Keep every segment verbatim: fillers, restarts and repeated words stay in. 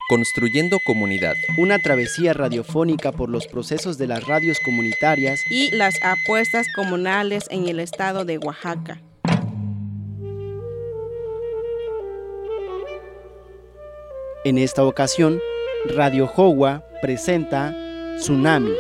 Construyendo Comunidad. Una travesía radiofónica por los procesos de las radios comunitarias y las apuestas comunales en el estado de Oaxaca. En esta ocasión, Radio Jowa presenta Tsunami.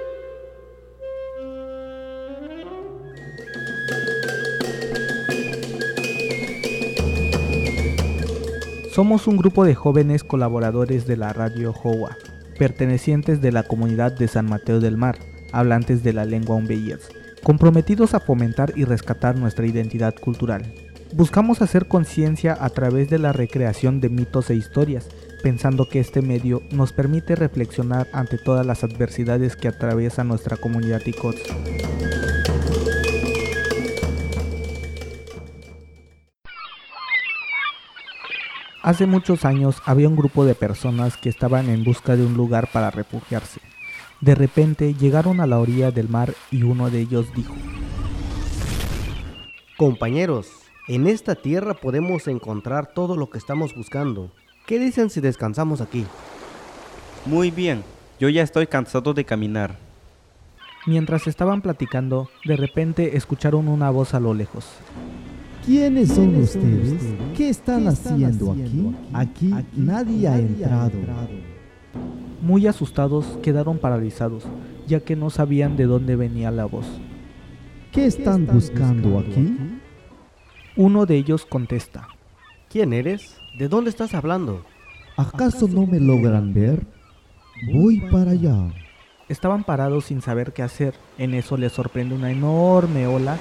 Somos un grupo de jóvenes colaboradores de la Radio Jowa, pertenecientes de la comunidad de San Mateo del Mar, hablantes de la lengua Umbeyers, comprometidos a fomentar y rescatar nuestra identidad cultural. Buscamos hacer conciencia a través de la recreación de mitos e historias, pensando que este medio nos permite reflexionar ante todas las adversidades que atraviesa nuestra comunidad Ticotz. Hace muchos años había un grupo de personas que estaban en busca de un lugar para refugiarse. De repente llegaron a la orilla del mar y uno de ellos dijo: Compañeros, en esta tierra podemos encontrar todo lo que estamos buscando. ¿Qué dicen si descansamos aquí? Muy bien, yo ya estoy cansado de caminar. Mientras estaban platicando, de repente escucharon una voz a lo lejos. ¿Quiénes son ustedes? ¿Qué están haciendo aquí? Aquí nadie ha entrado. Muy asustados, quedaron paralizados, ya que no sabían de dónde venía la voz. ¿Qué están buscando aquí? Uno de ellos contesta: ¿Quién eres? ¿De dónde estás hablando? ¿Acaso no me logran ver? Voy para allá. Estaban parados sin saber qué hacer. En eso les sorprende una enorme ola.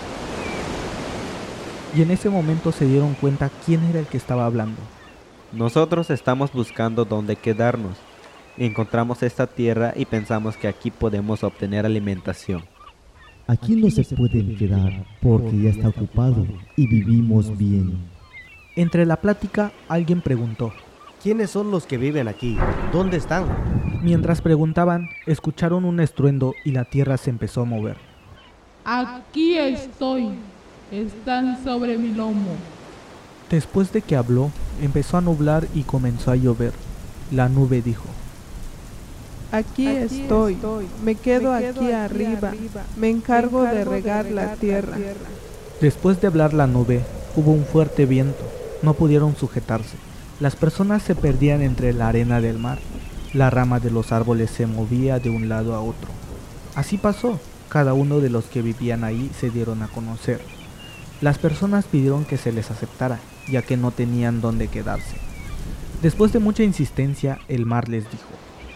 Y en ese momento se dieron cuenta quién era el que estaba hablando. Nosotros estamos buscando dónde quedarnos. Encontramos esta tierra y pensamos que aquí podemos obtener alimentación. Aquí no se pueden quedar porque ya está ocupado y vivimos bien. Entre la plática, alguien preguntó: ¿Quiénes son los que viven aquí? ¿Dónde están? Mientras preguntaban, escucharon un estruendo y la tierra se empezó a mover. Aquí estoy. Están sobre mi lomo. Después de que habló, empezó a nublar y comenzó a llover. La nube dijo: Aquí, aquí estoy. estoy, me quedo, me quedo aquí, aquí arriba. arriba, me encargo, me encargo de, regar de regar la tierra. la tierra. Después de hablar la nube, hubo un fuerte viento, no pudieron sujetarse. Las personas se perdían entre la arena del mar, la rama de los árboles se movía de un lado a otro. Así pasó, cada uno de los que vivían ahí se dieron a conocer. Las personas pidieron que se les aceptara, ya que no tenían dónde quedarse. Después de mucha insistencia, el mar les dijo: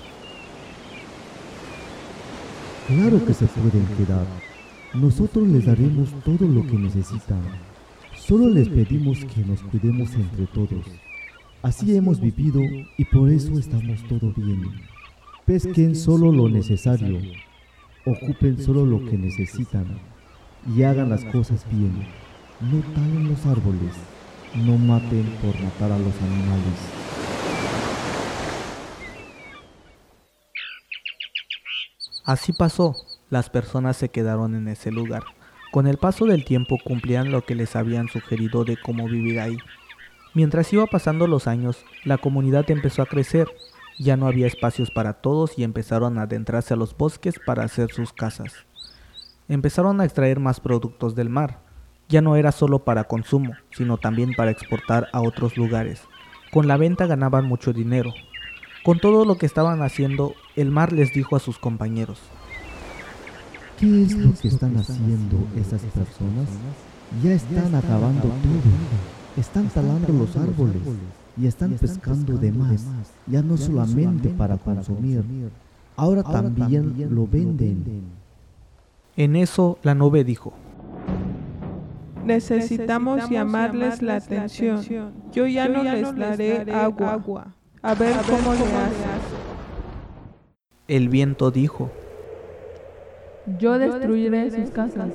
Claro que se pueden quedar. Nosotros les daremos todo lo que necesitan. Solo les pedimos que nos cuidemos entre todos. Así hemos vivido y por eso estamos todo bien. Pesquen solo lo necesario. Ocupen solo lo que necesitan. Y hagan las cosas bien. No talen los árboles, no maten por matar a los animales. Así pasó, las personas se quedaron en ese lugar. Con el paso del tiempo cumplían lo que les habían sugerido de cómo vivir ahí. Mientras iba pasando los años, la comunidad empezó a crecer. Ya no había espacios para todos y empezaron a adentrarse a los bosques para hacer sus casas. Empezaron a extraer más productos del mar. Ya no era solo para consumo, sino también para exportar a otros lugares. Con la venta ganaban mucho dinero. Con todo lo que estaban haciendo, el mar les dijo a sus compañeros: ¿Qué es lo que están haciendo esas personas? Ya están acabando todo. Están talando los árboles y están pescando de más. Ya no solamente para consumir, ahora también lo venden. En eso la nube dijo: Necesitamos, Necesitamos llamarles la atención. atención. Yo ya Yo no ya les no daré, daré agua. agua. A ver, A ver cómo, cómo le hace. El viento dijo: Yo destruiré sus casas.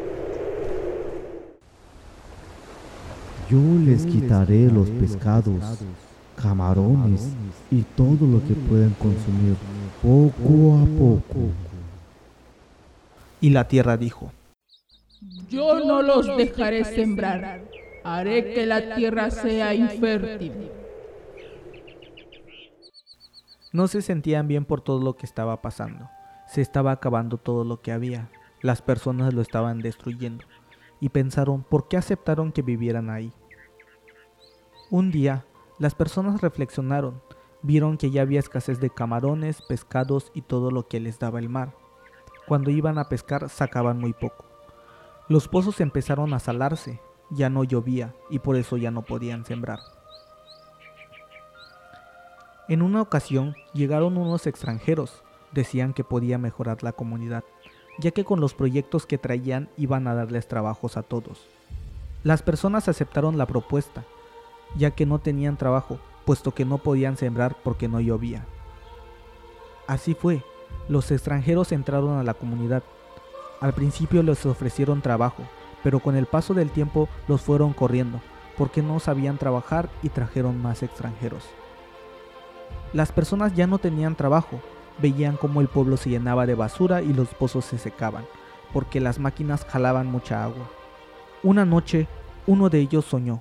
Yo les quitaré los pescados, camarones y todo lo que puedan consumir, poco a poco. Y la tierra dijo: Yo no los dejaré sembrar. Haré que la tierra sea infértil. No se sentían bien por todo lo que estaba pasando. Se estaba acabando todo lo que había. Las personas lo estaban destruyendo. Y pensaron por qué aceptaron que vivieran ahí. Un día, las personas reflexionaron. Vieron que ya había escasez de camarones, pescados y todo lo que les daba el mar. Cuando iban a pescar, sacaban muy poco. Los pozos empezaron a salarse. Ya no llovía y por eso ya no podían sembrar. En una ocasión llegaron unos extranjeros, decían que podía mejorar la comunidad, ya que con los proyectos que traían iban a darles trabajos a todos. Las personas aceptaron la propuesta, ya que no tenían trabajo, puesto que no podían sembrar porque no llovía. Así fue, los extranjeros entraron a la comunidad. Al principio les ofrecieron trabajo, pero con el paso del tiempo los fueron corriendo, porque no sabían trabajar y trajeron más extranjeros. Las personas ya no tenían trabajo, veían cómo el pueblo se llenaba de basura y los pozos se secaban, porque las máquinas jalaban mucha agua. Una noche, uno de ellos soñó.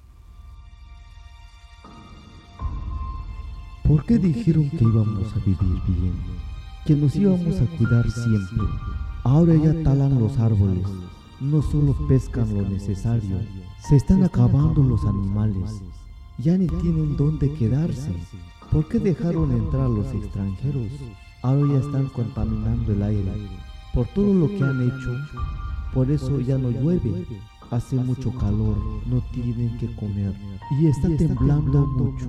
¿Por qué dijeron que íbamos a vivir bien? Que nos íbamos a cuidar siempre. Ahora ya talan los árboles, no solo pescan lo necesario, se están acabando los animales, ya ni tienen dónde quedarse. ¿Por qué dejaron entrar a los extranjeros? Ahora ya están contaminando el aire. Por todo lo que han hecho, por eso ya no llueve. Hace mucho calor, no tienen que comer. Y está temblando mucho.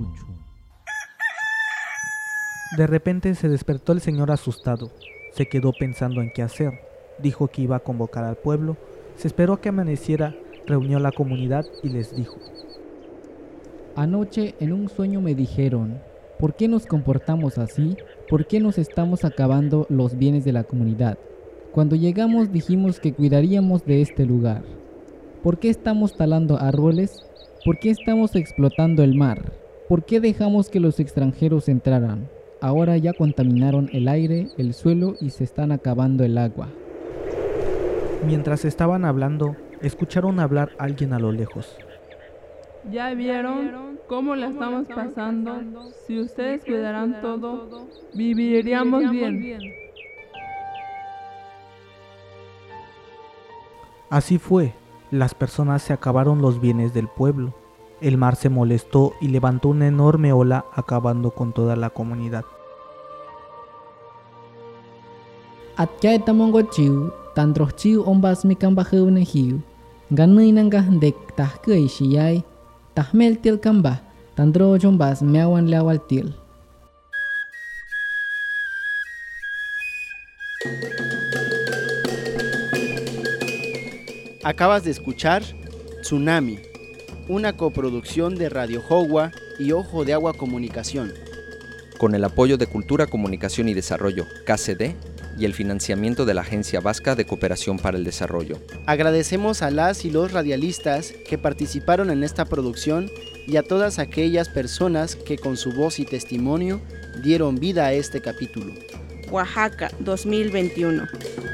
De repente se despertó el señor asustado. Se quedó pensando en qué hacer. Dijo que iba a convocar al pueblo. Se esperó a que amaneciera, reunió a la comunidad y les dijo: Anoche en un sueño me dijeron: ¿por qué nos comportamos así? ¿Por qué nos estamos acabando los bienes de la comunidad? Cuando llegamos dijimos que cuidaríamos de este lugar. ¿Por qué estamos talando árboles? ¿Por qué estamos explotando el mar? ¿Por qué dejamos que los extranjeros entraran? Ahora ya contaminaron el aire, el suelo y se están acabando el agua. Mientras estaban hablando, escucharon hablar a alguien a lo lejos. ¿Ya vieron cómo la estamos pasando? Si ustedes cuidaran todo, viviríamos bien. Así fue, las personas se acabaron los bienes del pueblo. El mar se molestó y levantó una enorme ola acabando con toda la comunidad. Atkai tamongo chiu, tandroh chiu ombas mikang bahew na hiu. Ganay nanggah dek tahkay siyay. Tahmel til kambah, tandro jombas meawan lawal til. Acabas de escuchar Tsunami, una coproducción de Radio Jogua y Ojo de Agua Comunicación, con el apoyo de Cultura, Comunicación y Desarrollo, K C D, y el financiamiento de la Agencia Vasca de Cooperación para el Desarrollo. Agradecemos a las y los radialistas que participaron en esta producción y a todas aquellas personas que con su voz y testimonio dieron vida a este capítulo. Oaxaca dos mil veintiuno.